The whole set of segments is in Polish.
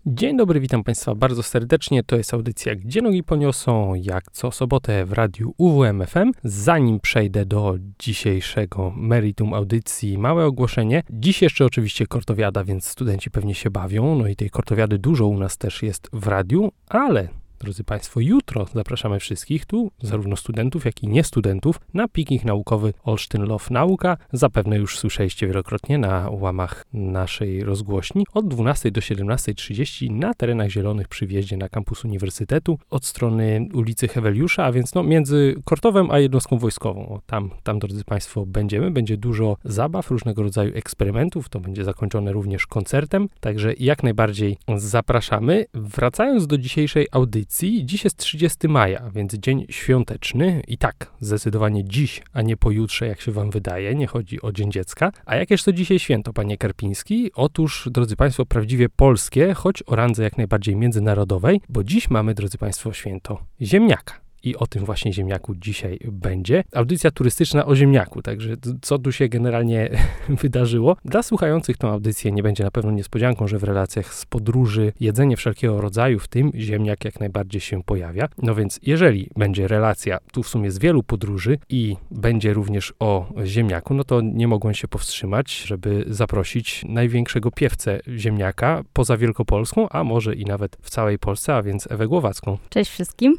Dzień dobry, witam Państwa bardzo serdecznie. To jest audycja Gdzie nogi poniosą, jak co sobotę w radiu UWM FM. Zanim przejdę do dzisiejszego meritum audycji, małe ogłoszenie. Dziś jeszcze oczywiście kortowiada, więc studenci pewnie się bawią. No i tej kortowiady dużo u nas też jest w radiu, ale drodzy Państwo, jutro zapraszamy wszystkich tu, zarówno studentów, jak i niestudentów, na piknik naukowy Olsztyn Love Nauka. Zapewne już słyszeliście wielokrotnie na łamach naszej rozgłośni. Od 12 do 17:30 na terenach zielonych przy wjeździe na kampus uniwersytetu od strony ulicy Heweliusza, a więc między Kortowem a jednostką wojskową. Tam, drodzy Państwo, będziemy. Będzie dużo zabaw, różnego rodzaju eksperymentów. To będzie zakończone również koncertem, także jak najbardziej zapraszamy. Wracając do dzisiejszej audycji, dziś jest 30 maja, więc dzień świąteczny i tak, zdecydowanie dziś, a nie pojutrze, jak się wam wydaje, nie chodzi o Dzień Dziecka. A jakież to dzisiaj święto, panie Karpiński? Otóż, drodzy Państwo, prawdziwie polskie, choć o randze jak najbardziej międzynarodowej, bo dziś mamy, drodzy Państwo, święto ziemniaka. I o tym właśnie ziemniaku dzisiaj będzie. Audycja turystyczna o ziemniaku, także co tu się generalnie wydarzyło. Dla słuchających tą audycję nie będzie na pewno niespodzianką, że w relacjach z podróży jedzenie wszelkiego rodzaju, w tym ziemniak jak najbardziej się pojawia. No więc jeżeli będzie relacja tu w sumie z wielu podróży i będzie również o ziemniaku, no to nie mogłem się powstrzymać, żeby zaprosić największego piewcę ziemniaka poza Wielkopolską, a może i nawet w całej Polsce, a więc Ewę Głowacką. Cześć wszystkim.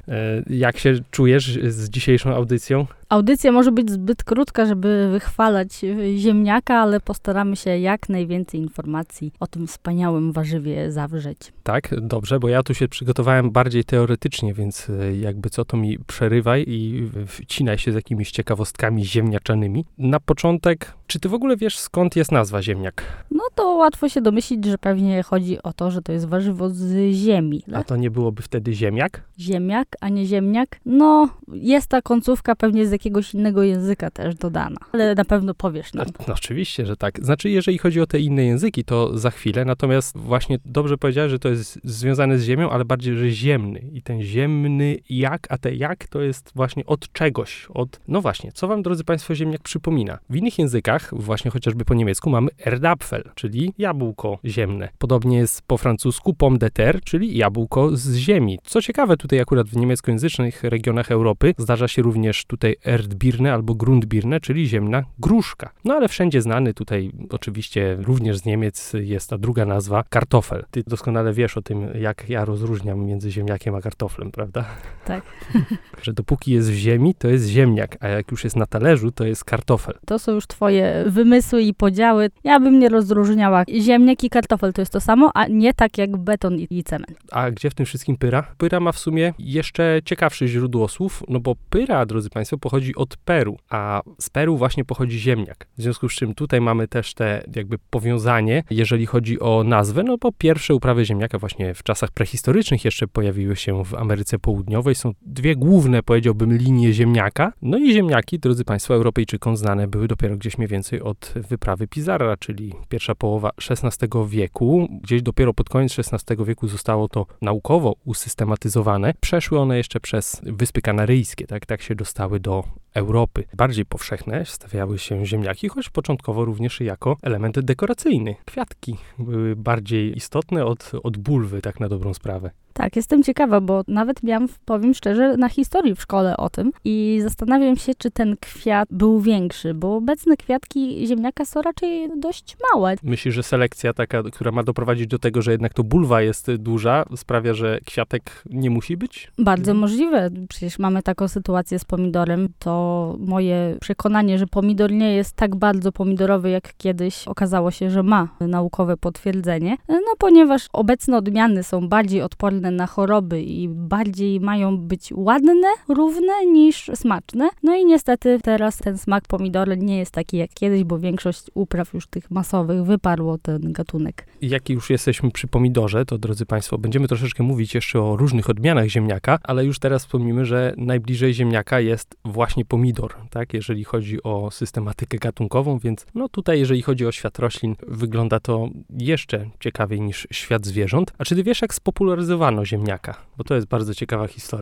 Jak się czujesz z dzisiejszą audycją? Audycja może być zbyt krótka, żeby wychwalać ziemniaka, ale postaramy się jak najwięcej informacji o tym wspaniałym warzywie zawrzeć. Tak, dobrze, bo ja tu się przygotowałem bardziej teoretycznie, więc jakby co to mi przerywaj i wcinaj się z jakimiś ciekawostkami ziemniaczanymi. Na początek, czy ty w ogóle wiesz, skąd jest nazwa ziemniak? No to łatwo się domyślić, że pewnie chodzi o to, że to jest warzywo z ziemi. A to nie byłoby wtedy ziemniak? Ziemniak, a nie ziemniak? No, jest ta końcówka pewnie z jakiegoś innego języka też dodana, ale na pewno powiesz nam. No, oczywiście, że tak. Znaczy, jeżeli chodzi o te inne języki, to za chwilę, natomiast właśnie dobrze powiedziałeś, że to jest związane z ziemią, ale bardziej, że ziemny. I ten ziemny jak, a te jak to jest właśnie od czegoś, no właśnie, co wam, drodzy Państwo, ziemniak przypomina? W innych językach, właśnie chociażby po niemiecku, mamy Erdapfel, czyli jabłko ziemne. Podobnie jest po francusku pomme de terre, czyli jabłko z ziemi. Co ciekawe, tutaj akurat w niemieckojęzycznych regionach Europy zdarza się również tutaj Erdbirne albo Grundbirne, czyli ziemna gruszka. No ale wszędzie znany tutaj oczywiście również z Niemiec jest ta druga nazwa kartofel. Ty doskonale wiesz o tym, jak ja rozróżniam między ziemniakiem a kartoflem, prawda? Tak. Że dopóki jest w ziemi, to jest ziemniak, a jak już jest na talerzu, to jest kartofel. To są już twoje wymysły i podziały. Ja bym nie rozróżniała. Ziemniak i kartofel to jest to samo, a nie tak jak beton i cement. A gdzie w tym wszystkim pyra? Pyra ma w sumie jeszcze ciekawsze źródło słów, no bo pyra, drodzy Państwo, pochodzi od Peru, a z Peru właśnie pochodzi ziemniak. W związku z czym tutaj mamy też te jakby powiązanie, jeżeli chodzi o nazwę, no bo pierwsze uprawy ziemniaka właśnie w czasach prehistorycznych jeszcze pojawiły się w Ameryce Południowej. Są dwie główne, powiedziałbym, linie ziemniaka. No i ziemniaki, drodzy Państwo, Europejczykom znane były dopiero gdzieś mniej więcej od wyprawy Pizarra, czyli pierwsza połowa XVI wieku. Gdzieś dopiero pod koniec XVI wieku zostało to naukowo usystematyzowane. Przeszły one jeszcze przez Wyspy Kanaryjskie, tak się dostały do Europy. Bardziej powszechne stawiały się ziemniaki, choć początkowo również jako element dekoracyjny. Kwiatki były bardziej istotne od bulwy, tak na dobrą sprawę. Tak, jestem ciekawa, bo nawet miałam, powiem szczerze, na historii w szkole o tym i zastanawiam się, czy ten kwiat był większy, bo obecne kwiatki ziemniaka są raczej dość małe. Myślisz, że selekcja taka, która ma doprowadzić do tego, że jednak to bulwa jest duża, sprawia, że kwiatek nie musi być? Bardzo możliwe. Przecież mamy taką sytuację z pomidorem. To moje przekonanie, że pomidor nie jest tak bardzo pomidorowy, jak kiedyś okazało się, że ma naukowe potwierdzenie. No ponieważ obecne odmiany są bardziej odporne na choroby i bardziej mają być ładne, równe niż smaczne. No i niestety teraz ten smak pomidoru nie jest taki jak kiedyś, bo większość upraw już tych masowych wyparło ten gatunek. Jak już jesteśmy przy pomidorze, to drodzy Państwo, będziemy troszeczkę mówić jeszcze o różnych odmianach ziemniaka, ale już teraz wspomnimy, że najbliżej ziemniaka jest właśnie pomidor, tak, jeżeli chodzi o systematykę gatunkową, więc no tutaj, jeżeli chodzi o świat roślin, wygląda to jeszcze ciekawiej niż świat zwierząt. A czy ty wiesz, jak spopularyzowano ziemniaka? Bo to jest bardzo ciekawa historia.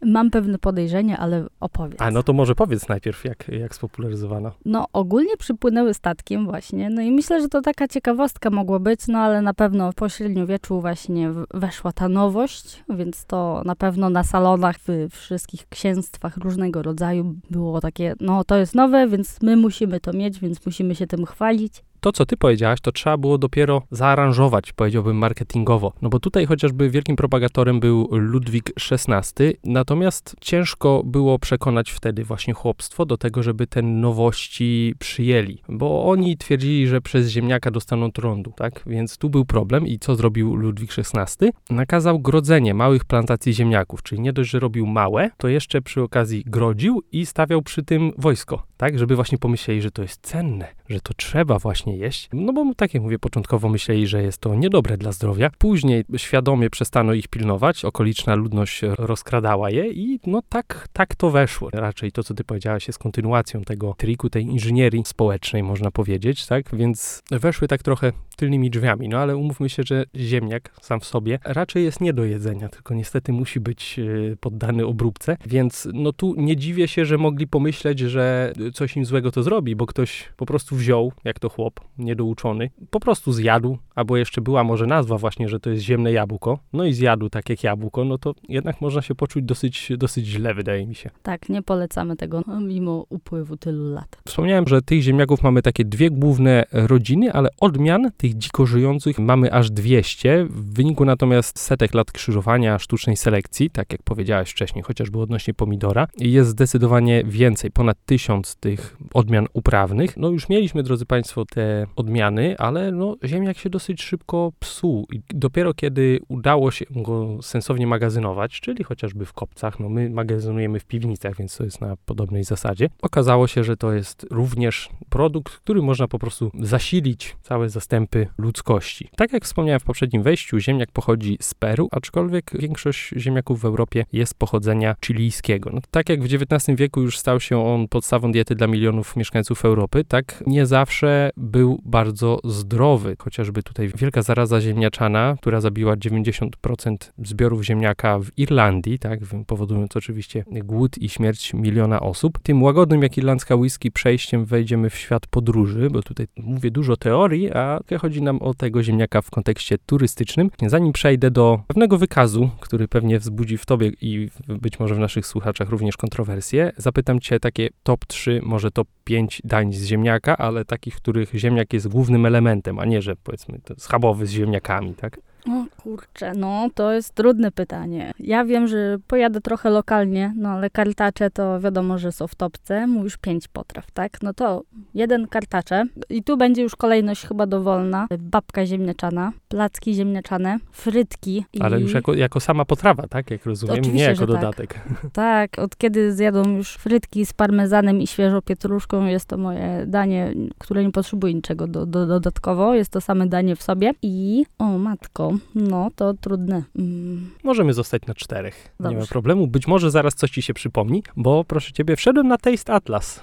Mam pewne podejrzenie, ale opowiedz. A no to może powiedz najpierw, jak spopularyzowano. No ogólnie przypłynęły statkiem właśnie, no i myślę, że to taka ciekawostka mogło być, no ale na pewno po średniowieczu właśnie weszła ta nowość, więc to na pewno na salonach, w wszystkich księstwach różnego rodzaju było takie, no to jest nowe, więc my musimy to mieć, więc musimy się tym chwalić. To, co ty powiedziałaś, to trzeba było dopiero zaaranżować, powiedziałbym, marketingowo. No bo tutaj chociażby wielkim propagatorem był Ludwik XVI, natomiast ciężko było przekonać wtedy właśnie chłopstwo do tego, żeby te nowości przyjęli. Bo oni twierdzili, że przez ziemniaka dostaną trądu, tak? Więc tu był problem i co zrobił Ludwik XVI? Nakazał grodzenie małych plantacji ziemniaków, czyli nie dość, że robił małe, to jeszcze przy okazji grodził i stawiał przy tym wojsko, tak? Żeby właśnie pomyśleli, że to jest cenne, że to trzeba właśnie jeść. No bo tak jak mówię, początkowo myśleli, że jest to niedobre dla zdrowia. Później świadomie przestano ich pilnować, okoliczna ludność rozkradała je i no tak to weszło. Raczej to, co ty powiedziałaś, jest kontynuacją tego triku, tej inżynierii społecznej, można powiedzieć, tak? Więc weszły tak trochę tylnymi drzwiami. No ale umówmy się, że ziemniak sam w sobie raczej jest nie do jedzenia, tylko niestety musi być poddany obróbce, więc no tu nie dziwię się, że mogli pomyśleć, że coś im złego to zrobi, bo ktoś po prostu wziął, jak to chłop, niedouczony, po prostu zjadł, albo jeszcze była może nazwa właśnie, że to jest ziemne jabłko, no i zjadł tak jak jabłko, no to jednak można się poczuć dosyć źle, wydaje mi się. Tak, nie polecamy tego mimo upływu tylu lat. Wspomniałem, że tych ziemniaków mamy takie dwie główne rodziny, ale odmian tych dziko żyjących mamy aż 200, w wyniku natomiast setek lat krzyżowania, sztucznej selekcji, tak jak powiedziałeś wcześniej, chociażby odnośnie pomidora, jest zdecydowanie więcej, ponad 1000 tych odmian uprawnych. No już mieliśmy, drodzy Państwo, te odmiany, ale no ziemniak się dosyć szybko psuł i dopiero kiedy udało się go sensownie magazynować, czyli chociażby w kopcach, no my magazynujemy w piwnicach, więc to jest na podobnej zasadzie, okazało się, że to jest również produkt, który można po prostu zasilić całe zastępy ludzkości. Tak jak wspomniałem w poprzednim wejściu, ziemniak pochodzi z Peru, aczkolwiek większość ziemniaków w Europie jest pochodzenia chilijskiego. No, tak jak w XIX wieku już stał się on podstawą diety dla milionów mieszkańców Europy, tak nie zawsze był bardzo zdrowy. Chociażby tutaj wielka zaraza ziemniaczana, która zabiła 90% zbiorów ziemniaka w Irlandii, tak, powodując oczywiście głód i śmierć miliona osób. Tym łagodnym jak irlandzka whisky przejściem wejdziemy w świat podróży, bo tutaj mówię dużo teorii, a chodzi nam o tego ziemniaka w kontekście turystycznym. Zanim przejdę do pewnego wykazu, który pewnie wzbudzi w tobie i być może w naszych słuchaczach również kontrowersje, zapytam cię takie top 3, może top 5 dań z ziemniaka, ale takich, w których ziemniak jest głównym elementem, a nie, że powiedzmy to schabowy z ziemniakami, tak? O kurczę, no to jest trudne pytanie. Ja wiem, że pojadę trochę lokalnie, no ale kartacze to wiadomo, że są w topce. Mówisz 5 potraw, tak? No to 1 kartacze i tu będzie już kolejność chyba dowolna. Babka ziemniaczana, placki ziemniaczane, frytki. Ale już jako sama potrawa, tak? Jak rozumiem, oczywiście, nie jako że dodatek. Tak, od kiedy zjadą już frytki z parmezanem i świeżą pietruszką, jest to moje danie, które nie potrzebuje niczego dodatkowo. Jest to same danie w sobie. I, o matko, no to trudne. Możemy zostać na 4. Dobrze. Nie ma problemu. Być może zaraz coś ci się przypomni, bo proszę ciebie, wszedłem na Taste Atlas.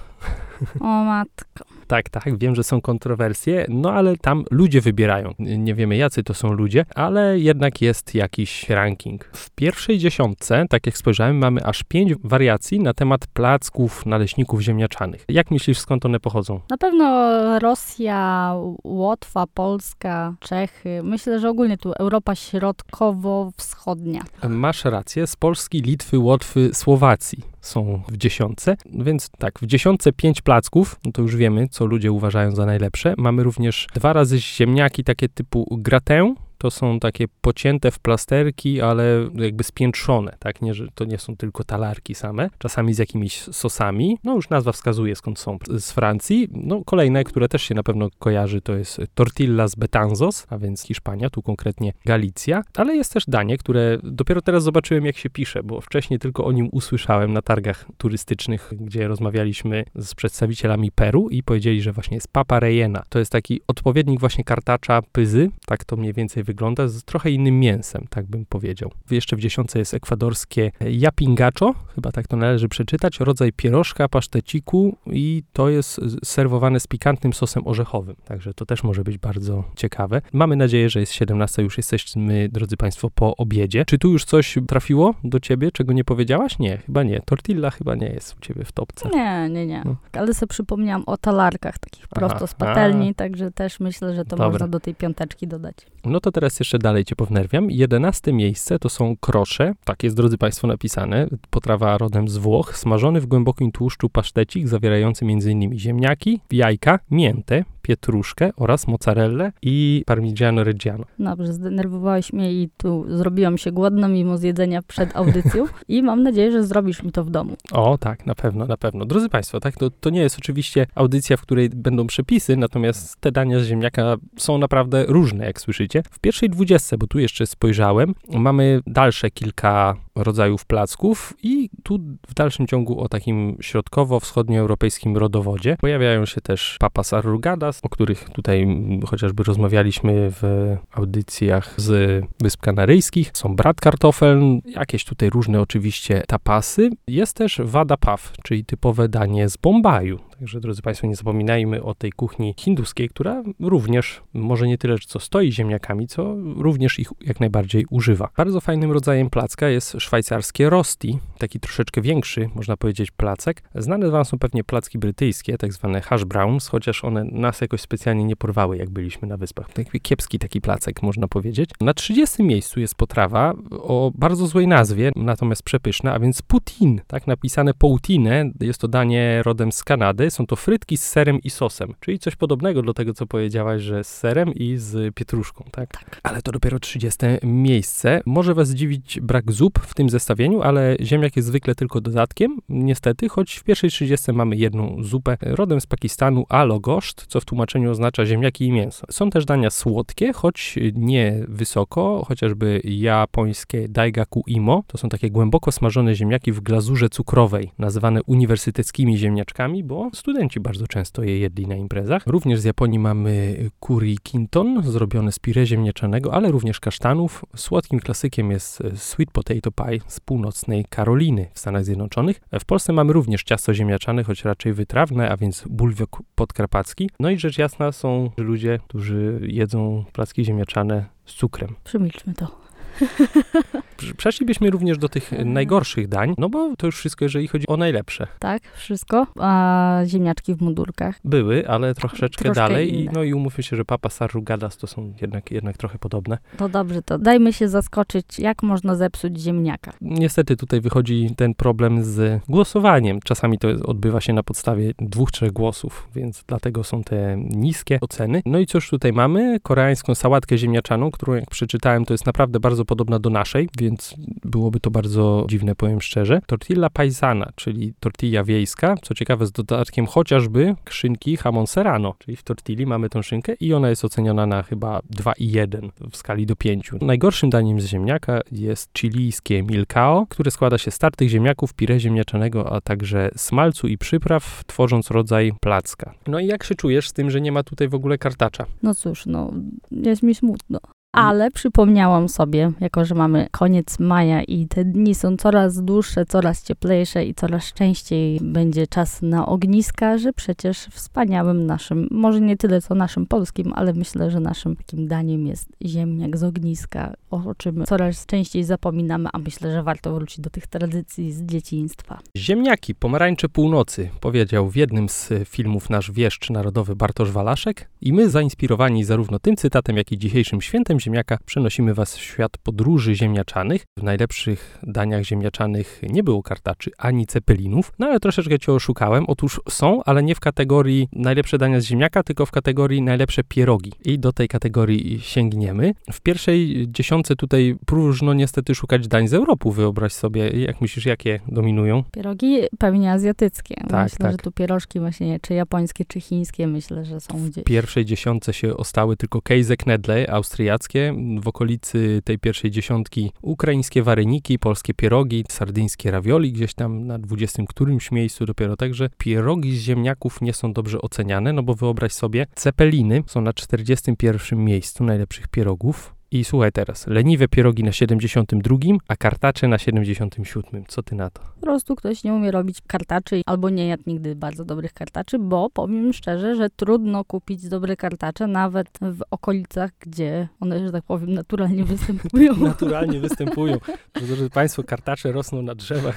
O matko. Tak, wiem, że są kontrowersje, no ale tam ludzie wybierają. Nie wiemy, jacy to są ludzie, ale jednak jest jakiś ranking. W pierwszej 10, tak jak spojrzałem, mamy aż 5 wariacji na temat placków, naleśników ziemniaczanych. Jak myślisz, skąd one pochodzą? Na pewno Rosja, Łotwa, Polska, Czechy. Myślę, że ogólnie tu Europa Środkowo-Wschodnia. Masz rację, z Polski, Litwy, Łotwy, Słowacji są w 10, więc tak, w 10 5 placków, no to już wiemy, co ludzie uważają za najlepsze. Mamy również 2 razy ziemniaki takie typu gratin. To są takie pocięte w plasterki, ale jakby spiętrzone, tak? Nie, że to nie są tylko talarki same, czasami z jakimiś sosami. No już nazwa wskazuje, skąd są. Z Francji. No kolejne, które też się na pewno kojarzy, to jest tortillas betanzos, a więc Hiszpania, tu konkretnie Galicja. Ale jest też danie, które dopiero teraz zobaczyłem, jak się pisze, bo wcześniej tylko o nim usłyszałem na targach turystycznych, gdzie rozmawialiśmy z przedstawicielami Peru i powiedzieli, że właśnie jest papa rellena. To jest taki odpowiednik właśnie kartacza pyzy, tak to mniej więcej wygląda. wygląda, z trochę innym mięsem, tak bym powiedział. Jeszcze w 10 jest ekwadorskie yapingacho, chyba tak to należy przeczytać, rodzaj pierożka, paszteciku i to jest serwowane z pikantnym sosem orzechowym, także to też może być bardzo ciekawe. Mamy nadzieję, że jest 17, już jesteśmy, drodzy Państwo, po obiedzie. Czy tu już coś trafiło do Ciebie, czego nie powiedziałaś? Nie, chyba nie. Tortilla chyba nie jest u Ciebie w topce. Nie. Ale sobie przypomniałam o talarkach takich prosto z patelni, także też myślę, że to można do tej piąteczki dodać. No to teraz jeszcze dalej Cię pownerwiam. 11 miejsce to są krosze. Tak jest, drodzy Państwo, napisane. Potrawa rodem z Włoch. Smażony w głębokim tłuszczu pasztecik zawierający m.in. ziemniaki, jajka, miętę, pietruszkę oraz mozzarellę i parmigiano reggiano. Dobrze, zdenerwowałeś mnie i tu zrobiłam się głodna mimo zjedzenia przed audycją i mam nadzieję, że zrobisz mi to w domu. O tak, na pewno. Drodzy Państwo, tak, to nie jest oczywiście audycja, w której będą przepisy, natomiast te dania z ziemniaka są naprawdę różne, jak słyszycie. W pierwszej 20, bo tu jeszcze spojrzałem, mamy dalsze kilka rodzajów placków i tu w dalszym ciągu o takim środkowo-wschodnioeuropejskim rodowodzie pojawiają się też papas arrugadas, o których tutaj chociażby rozmawialiśmy w audycjach z Wysp Kanaryjskich. Są bratkartofel, jakieś tutaj różne oczywiście tapasy. Jest też vada pav, czyli typowe danie z Bombaju. Także, drodzy Państwo, nie zapominajmy o tej kuchni hinduskiej, która również, może nie tyle, co stoi ziemniakami, co również ich jak najbardziej używa. Bardzo fajnym rodzajem placka jest szwajcarskie rosti, taki troszeczkę większy, można powiedzieć, placek. Znane Wam są pewnie placki brytyjskie, tak zwane hash browns, chociaż one nas jakoś specjalnie nie porwały, jak byliśmy na Wyspach. Taki kiepski taki placek, można powiedzieć. Na 30 miejscu jest potrawa o bardzo złej nazwie, natomiast przepyszna, a więc poutine, tak napisane poutine. Jest to danie rodem z Kanady. Są to frytki z serem i sosem, czyli coś podobnego do tego, co powiedziałaś, że z serem i z pietruszką, tak? Ale to dopiero 30 miejsce. Może Was zdziwić brak zup w tym zestawieniu, ale ziemniak jest zwykle tylko dodatkiem, niestety, choć w pierwszej 30 mamy jedną zupę rodem z Pakistanu, alo goszt, co w tłumaczeniu oznacza ziemniaki i mięso. Są też dania słodkie, choć nie wysoko, chociażby japońskie daigaku imo. To są takie głęboko smażone ziemniaki w glazurze cukrowej, nazywane uniwersyteckimi ziemniaczkami, bo studenci bardzo często je jedli na imprezach. Również z Japonii mamy curry kinton, zrobione z pire ziemniaczanego, ale również kasztanów. Słodkim klasykiem jest sweet potato pie z północnej Karoliny w Stanach Zjednoczonych. W Polsce mamy również ciasto ziemniaczane, choć raczej wytrawne, a więc bulwiok podkarpacki. No i rzecz jasna są ludzie, którzy jedzą placki ziemniaczane z cukrem. Przemilczmy to. Przeszlibyśmy również do tych najgorszych dań, no bo to już wszystko, jeżeli chodzi o najlepsze. Tak, wszystko. A ziemniaczki w mundurkach? Były, ale troszkę dalej. Inne. I umówmy się, że papas arrugadas to są jednak trochę podobne. To dobrze, to dajmy się zaskoczyć, jak można zepsuć ziemniaka. Niestety tutaj wychodzi ten problem z głosowaniem. Czasami to odbywa się na podstawie 2-3 głosów, więc dlatego są te niskie oceny. No i cóż tutaj mamy? Koreańską sałatkę ziemniaczaną, którą jak przeczytałem, to jest naprawdę bardzo podobna do naszej, więc byłoby to bardzo dziwne, powiem szczerze. Tortilla paisana, czyli tortilla wiejska, co ciekawe z dodatkiem chociażby szynki jamon serrano, czyli w tortilli mamy tą szynkę i ona jest oceniona na chyba 2,1 w skali do 5. Najgorszym daniem z ziemniaka jest chilijskie milcao, które składa się z tartych ziemniaków, pire ziemniaczanego, a także smalcu i przypraw, tworząc rodzaj placka. No i jak się czujesz z tym, że nie ma tutaj w ogóle kartacza? No cóż, jest mi smutno. Ale przypomniałam sobie, jako że mamy koniec maja i te dni są coraz dłuższe, coraz cieplejsze i coraz częściej będzie czas na ogniska, że przecież wspaniałym naszym, może nie tyle co naszym polskim, ale myślę, że naszym takim daniem jest ziemniak z ogniska, o czym coraz częściej zapominamy, a myślę, że warto wrócić do tych tradycji z dzieciństwa. Ziemniaki, pomarańcze północy, powiedział w jednym z filmów nasz wieszcz narodowy Bartosz Walaszek i my zainspirowani zarówno tym cytatem, jak i dzisiejszym świętem ziemniaka przenosimy Was w świat podróży ziemniaczanych. W najlepszych daniach ziemniaczanych nie było kartaczy ani cepelinów, no ale troszeczkę Cię oszukałem. Otóż są, ale nie w kategorii najlepsze dania z ziemniaka, tylko w kategorii najlepsze pierogi. I do tej kategorii sięgniemy. W pierwszej 10 tutaj próżno niestety szukać dań z Europy, wyobraź sobie. Jak myślisz, jakie dominują? Pierogi pewnie azjatyckie. Tak, myślę, że tu pierożki właśnie czy japońskie, czy chińskie, myślę, że są gdzieś. W pierwszej 10 się ostały tylko Käseknedle austriackie. W okolicy tej pierwszej 10 ukraińskie wareniki, polskie pierogi, sardyńskie ravioli, gdzieś tam na 20 którymś miejscu dopiero. Także pierogi z ziemniaków nie są dobrze oceniane, no bo wyobraź sobie, cepeliny są na 41 miejscu najlepszych pierogów. I słuchaj teraz, leniwe pierogi na 72, a kartacze na 77. Co ty na to? Po prostu ktoś nie umie robić kartaczy albo nie jadł nigdy bardzo dobrych kartaczy, bo powiem szczerze, że trudno kupić dobre kartacze nawet w okolicach, gdzie one, że tak powiem, naturalnie występują. Naturalnie występują. Drodzy Państwo, kartacze rosną na drzewach.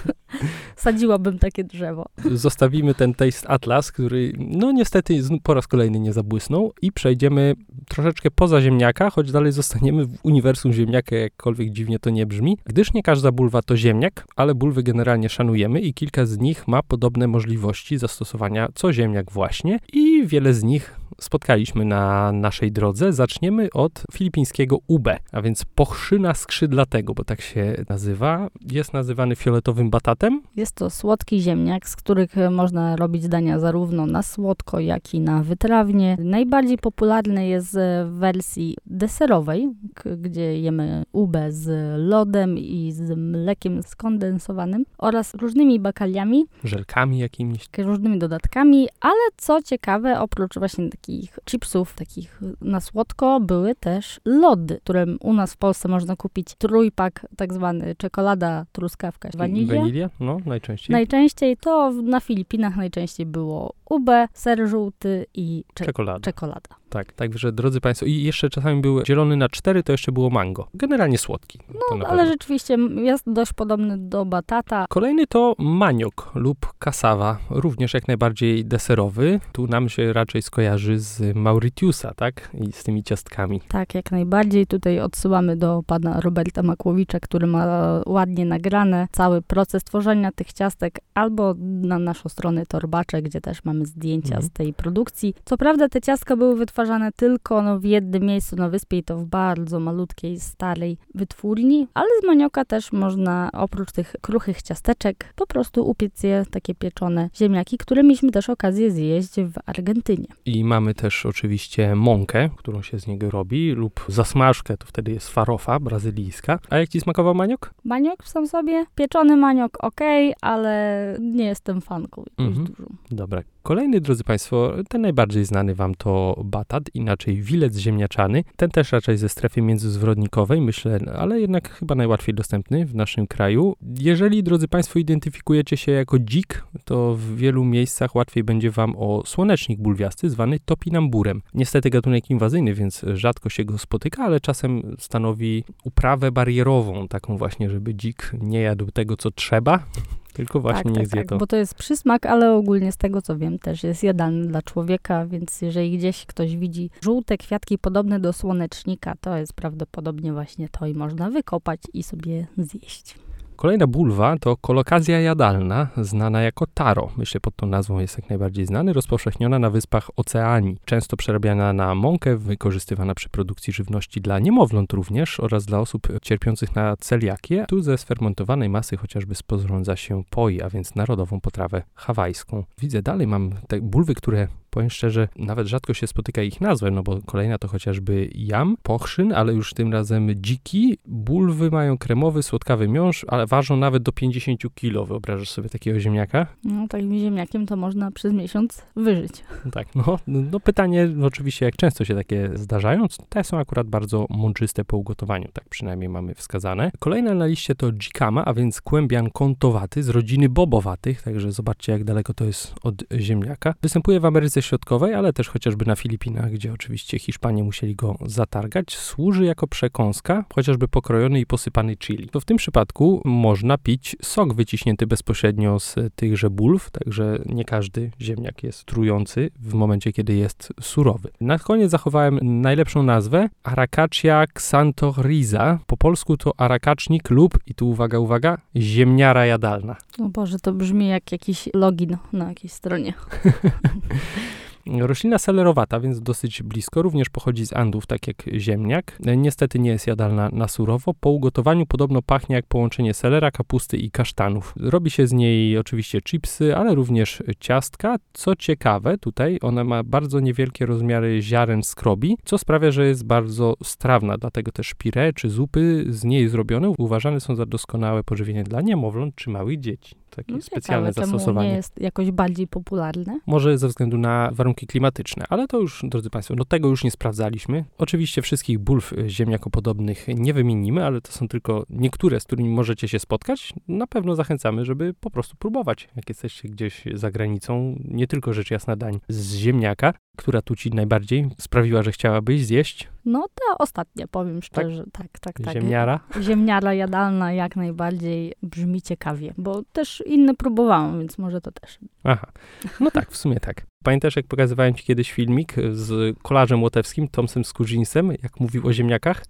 Sadziłabym takie drzewo. Zostawimy ten Taste Atlas, który no niestety po raz kolejny nie zabłysnął i przejdziemy troszeczkę poza ziemniaka, choć dalej zostaniemy w uniwersum ziemniaka, jakkolwiek dziwnie to nie brzmi, gdyż nie każda bulwa to ziemniak, ale bulwy generalnie szanujemy i kilka z nich ma podobne możliwości zastosowania co ziemniak właśnie i wiele z nich spotkaliśmy na naszej drodze. Zaczniemy od filipińskiego ube, a więc pochrzyna skrzydlatego, bo tak się nazywa. Jest nazywany fioletowym batatem. Jest to słodki ziemniak, z których można robić dania zarówno na słodko, jak i na wytrawnie. Najbardziej popularny jest w wersji deserowej, gdzie jemy ube z lodem i z mlekiem skondensowanym oraz różnymi bakaliami. Żelkami jakimiś. Różnymi dodatkami, ale co ciekawe, oprócz właśnie takich chipsów, takich na słodko, były też lody, które u nas w Polsce można kupić trójpak, tak zwany czekolada, truskawka, wanilia. Wanilia? No, najczęściej. Najczęściej to na Filipinach najczęściej było ube, ser żółty i czekolada. Tak, także drodzy Państwo, i jeszcze czasami był zielony na 4, to jeszcze było mango. Generalnie słodki. No, ale rzeczywiście jest dość podobny do batata. Kolejny to maniok lub kasawa, również jak najbardziej deserowy. Tu nam się raczej skojarzy z Mauritiusa, tak? I z tymi ciastkami. Tak, jak najbardziej. Tutaj odsyłamy do pana Roberta Makłowicza, który ma ładnie nagrane cały proces tworzenia tych ciastek, albo na naszą stronę Torbacze, gdzie też mamy zdjęcia z tej produkcji. Co prawda te ciastka były wytwarzane tylko w jednym miejscu na wyspie i to w bardzo malutkiej, starej wytwórni, ale z manioka też można oprócz tych kruchych ciasteczek po prostu upiec je takie pieczone ziemniaki, które mieliśmy też okazję zjeść w Argentynie. I mamy też oczywiście mąkę, którą się z niego robi, lub zasmażkę, to wtedy jest farofa brazylijska. A jak ci smakował maniok? Maniok sam sobie, pieczony maniok okej, ale nie jestem fanką jakąś dużą. Dobra. Kolejny, drodzy Państwo, ten najbardziej znany Wam to batat, inaczej wilec ziemniaczany. Ten też raczej ze strefy międzyzwrodnikowej, myślę, ale jednak chyba najłatwiej dostępny w naszym kraju. Jeżeli, drodzy Państwo, identyfikujecie się jako dzik, to w wielu miejscach łatwiej będzie Wam o słonecznik bulwiasty, zwany topinamburem. Niestety gatunek inwazyjny, więc rzadko się go spotyka, ale czasem stanowi uprawę barierową, taką właśnie, żeby dzik nie jadł tego, co trzeba, tylko właśnie nie zje to. Bo to jest przysmak, ale ogólnie z tego, co wiem, też jest jadalny dla człowieka, więc jeżeli gdzieś ktoś widzi żółte kwiatki podobne do słonecznika, to jest prawdopodobnie właśnie to i można wykopać i sobie zjeść. Kolejna bulwa to kolokazja jadalna, znana jako taro. Myślę, pod tą nazwą jest jak najbardziej znany, rozpowszechniona na wyspach Oceanii. Często przerabiana na mąkę, wykorzystywana przy produkcji żywności dla niemowląt również oraz dla osób cierpiących na celiakię. Tu ze sfermentowanej masy chociażby sporządza się poi, a więc narodową potrawę hawajską. Widzę dalej, mam te bulwy, które powiem szczerze, nawet rzadko się spotyka ich nazwę, no bo kolejna to chociażby jam, pochrzyn, ale już tym razem dziki. Bulwy mają kremowy, słodkawy miąższ, ale ważą nawet do 50 kg. Wyobrażasz sobie takiego ziemniaka? No takim ziemniakiem to można przez miesiąc wyżyć. Tak, no pytanie oczywiście, jak często się takie zdarzają. Te są akurat bardzo mączyste po ugotowaniu, tak przynajmniej mamy wskazane. Kolejna na liście to dzikama, a więc kłębian kątowaty z rodziny bobowatych, także zobaczcie, jak daleko to jest od ziemniaka. Występuje w Ameryce Środkowej, ale też chociażby na Filipinach, gdzie oczywiście Hiszpanie musieli go zatargać. Służy jako przekąska, chociażby pokrojony i posypany chili. To w tym przypadku można pić sok wyciśnięty bezpośrednio z tychże bulw, także nie każdy ziemniak jest trujący w momencie, kiedy jest surowy. Na koniec zachowałem najlepszą nazwę Araucaria xanthorrhiza. Po polsku to arakacznik lub, i tu uwaga, ziemniara jadalna. O Boże, to brzmi jak jakiś login na jakiejś stronie. Roślina selerowata, więc dosyć blisko, również pochodzi z Andów, tak jak ziemniak. Niestety nie jest jadalna na surowo. Po ugotowaniu podobno pachnie jak połączenie selera, kapusty i kasztanów. Robi się z niej oczywiście chipsy, ale również ciastka. Co ciekawe, tutaj ona ma bardzo niewielkie rozmiary ziaren skrobi, co sprawia, że jest bardzo strawna, dlatego też pire czy zupy z niej zrobione uważane są za doskonałe pożywienie dla niemowląt czy małych dzieci. Takie specjalne zastosowanie. Czemu nie jest jakoś bardziej popularne? Może ze względu na warunki warunki klimatyczne. Ale to już, drodzy Państwo, tego już nie sprawdzaliśmy. Oczywiście wszystkich bulw ziemniakopodobnych nie wymienimy, ale to są tylko niektóre, z którymi możecie się spotkać. Na pewno zachęcamy, żeby po prostu próbować, jak jesteście gdzieś za granicą. Nie tylko rzecz jasna dań z ziemniaka, która tu ci najbardziej sprawiła, że chciałabyś zjeść. No to ostatnie, powiem szczerze. Tak. Ziemniara? Ziemniara jadalna jak najbardziej brzmi ciekawie, bo też inne próbowałam, więc może to też. Aha, no tak, w sumie tak. Pamiętasz, jak pokazywałem ci kiedyś filmik z kolarzem łotewskim, Tomsem Skurzyńsem, jak mówił o ziemniakach?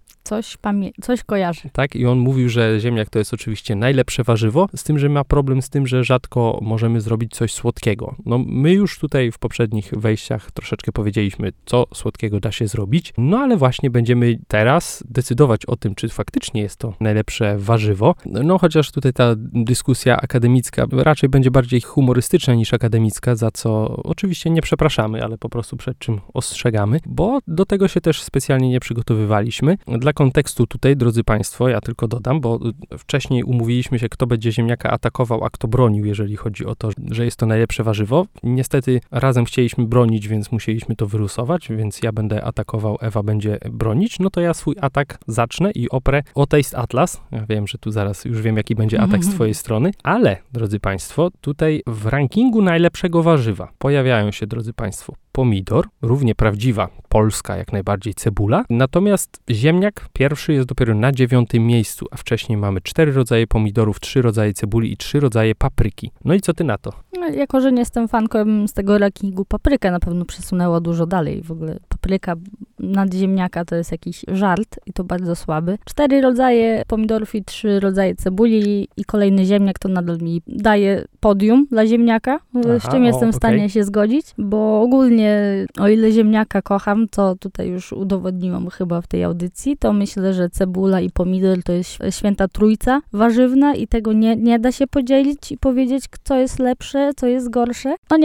Coś kojarzy. Tak, i on mówił, że ziemniak to jest oczywiście najlepsze warzywo, z tym, że ma problem z tym, że rzadko możemy zrobić coś słodkiego. No my już tutaj w poprzednich wejściach troszeczkę powiedzieliśmy, co słodkiego da się zrobić, no ale właśnie będziemy teraz decydować o tym, czy faktycznie jest to najlepsze warzywo. No chociaż tutaj ta dyskusja akademicka raczej będzie bardziej humorystyczna niż akademicka, za co oczywiście nie przepraszamy, ale po prostu przed czym ostrzegamy, bo do tego się też specjalnie nie przygotowywaliśmy. Dla kontekstu tutaj, drodzy Państwo, ja tylko dodam, bo wcześniej umówiliśmy się, kto będzie ziemniaka atakował, a kto bronił, jeżeli chodzi o to, że jest to najlepsze warzywo. Niestety razem chcieliśmy bronić, więc musieliśmy to wylusować, więc ja będę atakował, Ewa będzie bronić. No to ja swój atak zacznę i oprę o Taste Atlas. Ja wiem, że tu zaraz już wiem, jaki będzie atak z twojej strony, ale, drodzy Państwo, tutaj w rankingu najlepszego warzywa pojawiają się, drodzy Państwo, pomidor, równie prawdziwa polska, jak najbardziej cebula. Natomiast ziemniak pierwszy jest dopiero na 9. miejscu, a wcześniej mamy 4 rodzaje pomidorów, 3 rodzaje cebuli i 3 rodzaje papryki. No i co ty na to? No, jako, że nie jestem fanką z tego rankingu, paprykę na pewno przesunęła dużo dalej. W ogóle papryka nad ziemniaka to jest jakiś żart i to bardzo słaby. 4 rodzaje pomidorów i 3 rodzaje cebuli i kolejny ziemniak to nadal mi daje podium dla ziemniaka, z czym jestem w stanie się zgodzić, bo ogólnie o ile ziemniaka kocham, to tutaj już udowodniłam chyba w tej audycji, to myślę, że cebula i pomidor to jest święta trójca warzywna i tego nie da się podzielić i powiedzieć, co jest lepsze, co jest gorsze. No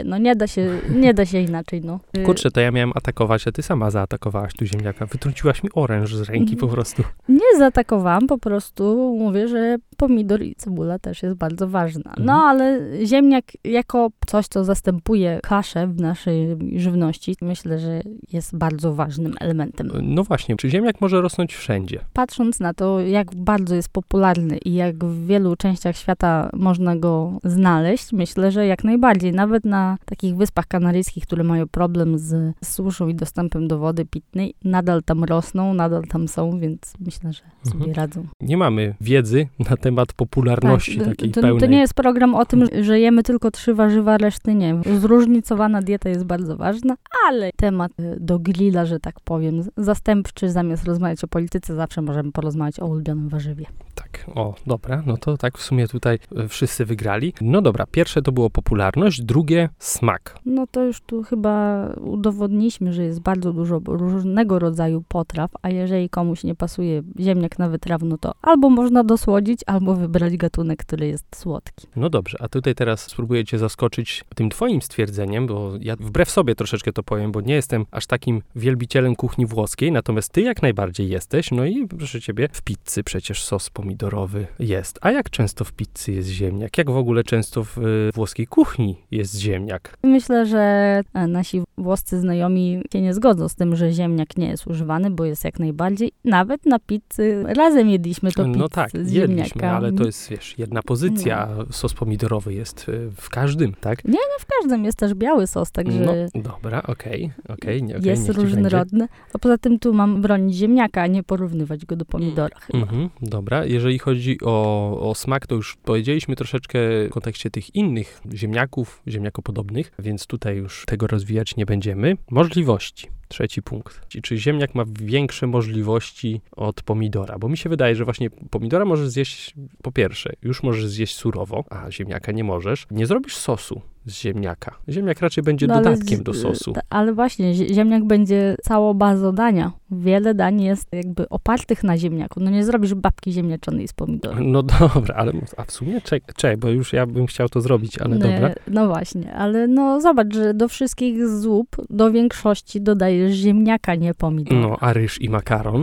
nie da się inaczej, no. Kurczę, to ja miałem atakować, a ty sama zaatakowałaś tu ziemniaka. Wytrąciłaś mi oręż z ręki po prostu. Nie zaatakowałam, po prostu mówię, że pomidor i cebula też jest bardzo ważna. No, ale ziemniak jako coś, co zastępuje kaszę w naszej żywności, myślę, że jest bardzo ważnym elementem. No właśnie, czy ziemniak może rosnąć wszędzie? Patrząc na to, jak bardzo jest popularny i jak w wielu częściach świata można go znaleźć, myślę, że jak najbardziej. Nawet na takich wyspach kanaryjskich, które mają problem z suszą i dostępem do wody pitnej, nadal tam rosną, nadal tam są, więc myślę, że sobie radzą. Nie mamy wiedzy na temat popularności takiej pełnej. To nie jest program o tym, że jemy tylko 3 warzywa, reszty nie. Zróżnicowana dieta jest bardzo ważna, ale temat do grilla, że tak powiem, zastępczy, zamiast rozmawiać o polityce, zawsze możemy porozmawiać o ulubionym warzywie. Tak, dobra, no to tak w sumie tutaj wszyscy wygrali. No dobra, pierwsze to było popularność, drugie smak. No to już tu chyba udowodniliśmy, że jest bardzo dużo różnego rodzaju potraw, a jeżeli komuś nie pasuje ziemniak na wytrawno, to albo można dosłodzić, albo wybrać gatunek, który jest słodki. No dobrze, a tutaj teraz spróbuję cię zaskoczyć tym twoim stwierdzeniem, bo ja wbrew sobie troszeczkę to powiem, bo nie jestem aż takim wielbicielem kuchni włoskiej, natomiast ty jak najbardziej jesteś, no i proszę ciebie, w pizzy przecież sos pomidorowy jest. A jak często w pizzy jest ziemniak? Jak w ogóle często w włoskiej kuchni jest ziemniak? Myślę, że nasi włoscy znajomi się nie zgodzą z tym, że ziemniak nie jest używany, bo jest jak najbardziej. Nawet na pizzy razem jedliśmy to pizzę z ziemniaka. Ale to jest, wiesz, jedna pozycja. No. Sos pomidorowy jest w każdym, tak? Nie w każdym. Jest też biały sos, także... No, dobra, okej. Jest różnorodny. A poza tym tu mam bronić ziemniaka, a nie porównywać go do pomidora chyba. Dobra, jeżeli chodzi o smak, to już powiedzieliśmy troszeczkę w kontekście tych innych ziemniaków, ziemniakopodobnych, więc tutaj już tego rozwijać nie będziemy. Możliwości. 3. punkt. Czy ziemniak ma większe możliwości od pomidora? Bo mi się wydaje, że właśnie pomidora możesz zjeść, po pierwsze, już możesz zjeść surowo, a ziemniaka nie możesz. Nie zrobisz sosu z ziemniaka. Ziemniak raczej będzie dodatkiem do sosu. Ale właśnie, ziemniak będzie całą bazą dania. Wiele dań jest jakby opartych na ziemniaku. No nie zrobisz babki ziemniaczanej z pomidorów. No dobra, ale a w sumie czekaj, bo już ja bym chciał to zrobić, ale dobra. No właśnie, ale no zobacz, że do wszystkich zup, do większości dodajesz ziemniaka, nie pomidora. No, a ryż i makaron? No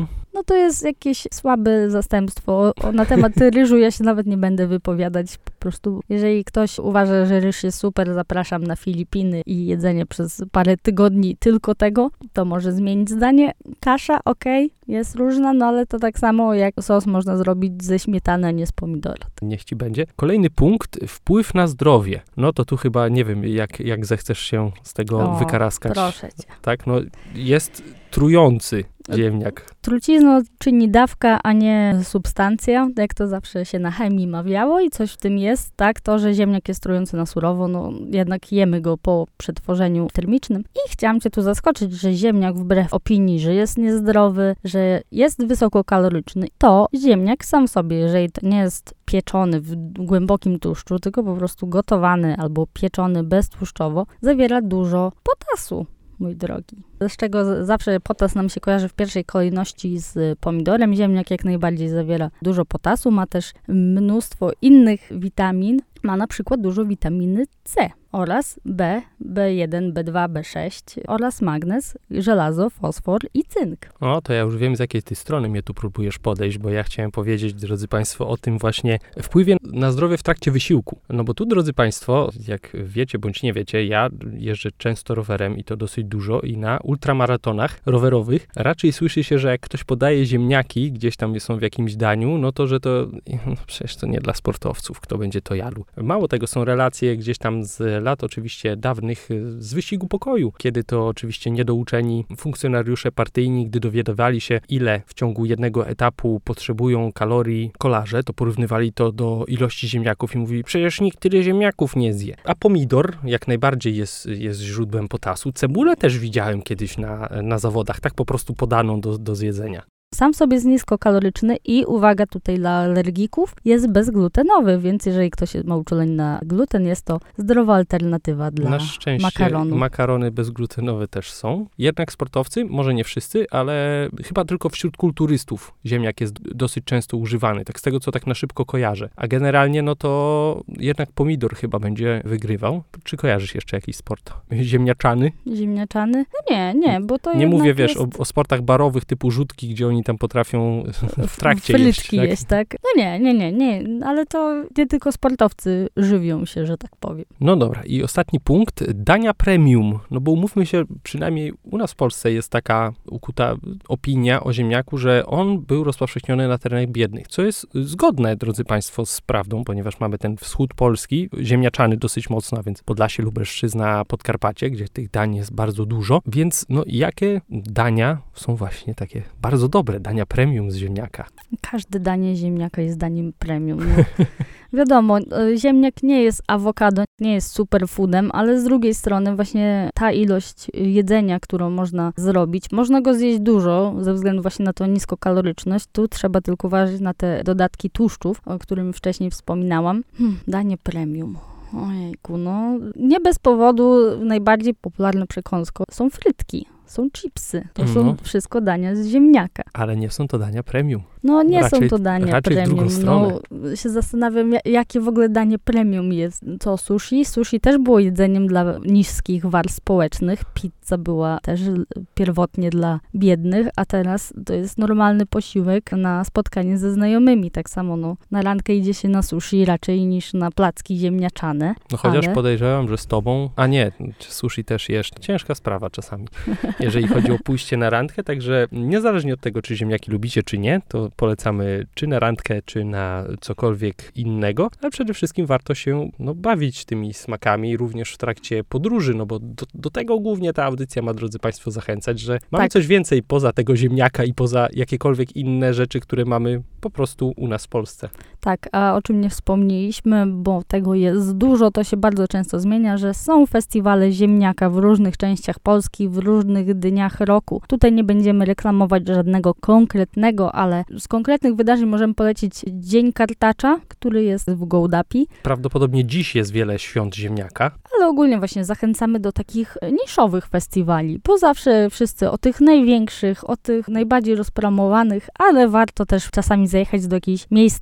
no to jest jakieś słabe zastępstwo. Na temat ryżu ja się nawet nie będę wypowiadać. Po prostu, jeżeli ktoś uważa, że ryż jest super, zapraszam na Filipiny i jedzenie przez parę tygodni tylko tego, to może zmienić zdanie. Kasza, okej, jest różna, no ale to tak samo jak sos można zrobić ze śmietany, a nie z pomidora. Niech ci będzie. Kolejny punkt, wpływ na zdrowie. No to tu chyba, nie wiem, jak zechcesz się z tego wykaraskać. Proszę cię. Tak, no jest trujący ziemniak. Trucizną czyni dawka, a nie substancja, jak to zawsze się na chemii mawiało i coś w tym jest, tak, to, że ziemniak jest trujący na surowo, no jednak jemy go po przetworzeniu termicznym. I chciałam cię tu zaskoczyć, że ziemniak wbrew opinii, że jest niezdrowy, że jest wysokokaloryczny, to ziemniak sam w sobie, jeżeli to nie jest pieczony w głębokim tłuszczu, tylko po prostu gotowany albo pieczony beztłuszczowo, zawiera dużo potasu. Mój drogi. Z czego zawsze potas nam się kojarzy w pierwszej kolejności z pomidorem. Ziemniak jak najbardziej zawiera dużo potasu, ma też mnóstwo innych witamin. Ma na przykład dużo witaminy C oraz B, B1, B2, B6 oraz magnez, żelazo, fosfor i cynk. O, to ja już wiem, z jakiej ty strony mnie tu próbujesz podejść, bo ja chciałem powiedzieć, drodzy Państwo, o tym właśnie wpływie na zdrowie w trakcie wysiłku. No bo tu, drodzy Państwo, jak wiecie bądź nie wiecie, ja jeżdżę często rowerem i to dosyć dużo i na ultramaratonach rowerowych raczej słyszy się, że jak ktoś podaje ziemniaki, gdzieś tam są w jakimś daniu, no to, że to, no przecież to nie dla sportowców, kto będzie to jadł. Mało tego, są relacje gdzieś tam z lat oczywiście dawnych z wyścigu pokoju, kiedy to oczywiście niedouczeni funkcjonariusze partyjni, gdy dowiadywali się, ile w ciągu jednego etapu potrzebują kalorii kolarze, to porównywali to do ilości ziemniaków i mówili, przecież nikt tyle ziemniaków nie zje. A pomidor jak najbardziej jest źródłem potasu. Cebulę też widziałem kiedyś na zawodach, tak po prostu podaną do zjedzenia. Sam w sobie jest niskokaloryczny i uwaga tutaj dla alergików, jest bezglutenowy, więc jeżeli ktoś ma uczulenie na gluten, jest to zdrowa alternatywa dla na szczęście makaronu. Makarony bezglutenowe też są. Jednak sportowcy, może nie wszyscy, ale chyba tylko wśród kulturystów ziemniak jest dosyć często używany, tak z tego, co tak na szybko kojarzę. A generalnie, no to jednak pomidor chyba będzie wygrywał. Czy kojarzysz jeszcze jakiś sport? Ziemniaczany? Ziemniaczany? No nie, bo to nie mówię, wiesz, jest... o sportach barowych typu rzutki, gdzie oni tam potrafią w trakcie Fryczki jeść, tak? No nie, ale to nie tylko sportowcy żywią się, że tak powiem. No dobra, i ostatni punkt, dania premium, no bo umówmy się, przynajmniej u nas w Polsce jest taka ukuta opinia o ziemniaku, że on był rozpowszechniony na terenach biednych, co jest zgodne, drodzy Państwo, z prawdą, ponieważ mamy ten wschód Polski, ziemniaczany dosyć mocno, a więc Podlasie, Lubelszczyzna, Podkarpacie, gdzie tych dań jest bardzo dużo, więc no jakie dania są właśnie takie bardzo dobre, dania premium z ziemniaka? Każde danie ziemniaka jest daniem premium. No. Wiadomo, ziemniak nie jest awokado, nie jest superfoodem, ale z drugiej strony właśnie ta ilość jedzenia, którą można zrobić, można go zjeść dużo ze względu właśnie na tą niskokaloryczność. Tu trzeba tylko uważać na te dodatki tłuszczów, o którym wcześniej wspominałam. Danie premium. Ojejku, no nie bez powodu najbardziej popularne przekąsko są frytki. Są chipsy. To są wszystko dania z ziemniaka. Ale nie są to dania premium. No nie są to dania premium. W drugą stronę. No się zastanawiam, jakie w ogóle danie premium jest. To sushi. Sushi też było jedzeniem dla niskich warstw społecznych. Pizza była też pierwotnie dla biednych, a teraz to jest normalny posiłek na spotkanie ze znajomymi. Tak samo na randkę idzie się na sushi raczej niż na placki ziemniaczane. No chociaż podejrzewam, że z tobą, a nie, sushi też jesz. Ciężka sprawa czasami, jeżeli chodzi o pójście na randkę, także niezależnie od tego, czy ziemniaki lubicie, czy nie, to polecamy czy na randkę, czy na cokolwiek innego, ale przede wszystkim warto się bawić tymi smakami również w trakcie podróży, no bo do tego głównie ta audycja ma, drodzy Państwo, zachęcać, że mamy coś więcej poza tego ziemniaka i poza jakiekolwiek inne rzeczy, które mamy po prostu u nas w Polsce. Tak, a o czym nie wspomnieliśmy, bo tego jest dużo, to się bardzo często zmienia, że są festiwale ziemniaka w różnych częściach Polski, w różnych dniach roku. Tutaj nie będziemy reklamować żadnego konkretnego, ale z konkretnych wydarzeń możemy polecić Dzień Kartacza, który jest w Gołdapi. Prawdopodobnie dziś jest wiele świąt ziemniaka. Ale ogólnie właśnie zachęcamy do takich niszowych festiwali, bo zawsze wszyscy o tych największych, o tych najbardziej rozpromowanych, ale warto też czasami zajechać do jakiejś miejscowości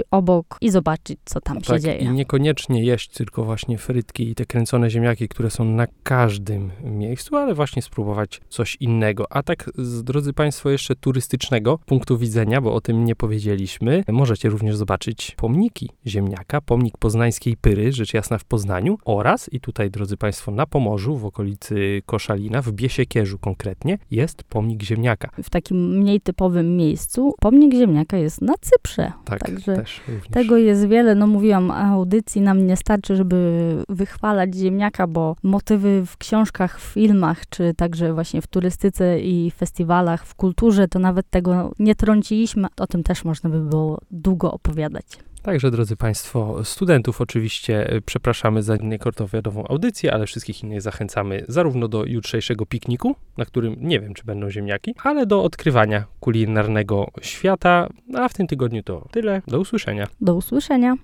obok i zobaczyć, co tam się dzieje. I niekoniecznie jeść tylko właśnie frytki i te kręcone ziemniaki, które są na każdym miejscu, ale właśnie spróbować coś innego. A tak, drodzy Państwo, jeszcze turystycznego punktu widzenia, bo o tym nie powiedzieliśmy, możecie również zobaczyć pomniki ziemniaka, pomnik poznańskiej Pyry, rzecz jasna w Poznaniu, oraz, i tutaj, drodzy Państwo, na Pomorzu, w okolicy Koszalina, w Biesiekierzu konkretnie, jest pomnik ziemniaka. W takim mniej typowym miejscu pomnik ziemniaka jest na Cyprze. Także też również. Tego jest wiele. No mówiłam, audycji nam nie starczy, żeby wychwalać ziemniaka, bo motywy w książkach, w filmach, czy także właśnie w turystyce i festiwalach, w kulturze, to nawet tego nie trąciliśmy. O tym też można by było długo opowiadać. Także, drodzy Państwo, studentów oczywiście przepraszamy za niekortowiadową audycję, ale wszystkich innych zachęcamy zarówno do jutrzejszego pikniku, na którym nie wiem, czy będą ziemniaki, ale do odkrywania kulinarnego świata. A w tym tygodniu to tyle. Do usłyszenia. Do usłyszenia.